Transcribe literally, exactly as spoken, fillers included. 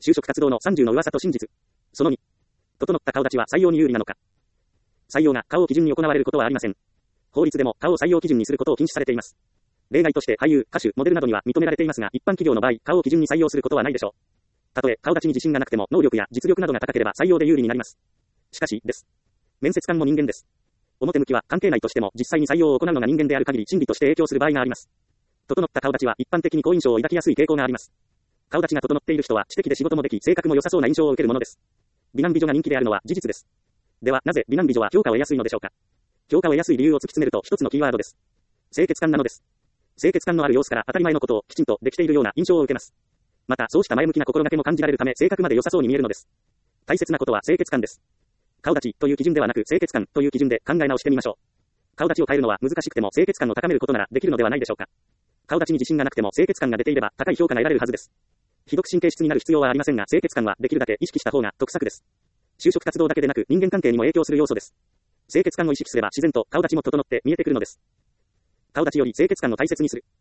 就職活動のさんじゅうの噂と真実。そのに。整った顔立ちは採用に有利なのか。採用が顔を基準に行われることはありません。法律でも顔を採用基準にすることを禁止されています。例外として俳優、歌手、モデルなどには認められていますが、一般企業の場合、顔を基準に採用することはないでしょう。たとえ顔立ちに自信がなくても能力や実力などが高ければ採用で有利になります。しかし、です。面接官も人間です。表向きは関係ないとしても実際に採用を行うのが人間である限り心理として影響する場合があります。整った顔立ちは一般的に好印象を抱きやすい傾向があります。顔立ちが整っている人は知的で仕事もでき性格も良さそうな印象を受けるものです。美男美女が人気であるのは事実です。ではなぜ美男美女は評価を得やすいのでしょうか。評価を得やすい理由を突き詰めると一つのキーワードです。清潔感なのです。清潔感のある様子から当たり前のことをきちんとできているような印象を受けます。またそうした前向きな心がけも感じられるため性格まで良さそうに見えるのです。大切なことは清潔感です。顔立ちという基準ではなく清潔感という基準で考え直してみましょう。顔立ちを変えるのは難しくても清潔感を高めることならできるのではないでしょうか。顔立ちに自信がなくても清潔感が出ていれば高い評価が得られるはずです。ひどく神経質になる必要はありませんが清潔感はできるだけ意識した方が得策です。就職活動だけでなく人間関係にも影響する要素です。清潔感を意識すれば自然と顔立ちも整って見えてくるのです。顔立ちより清潔感を大切にする。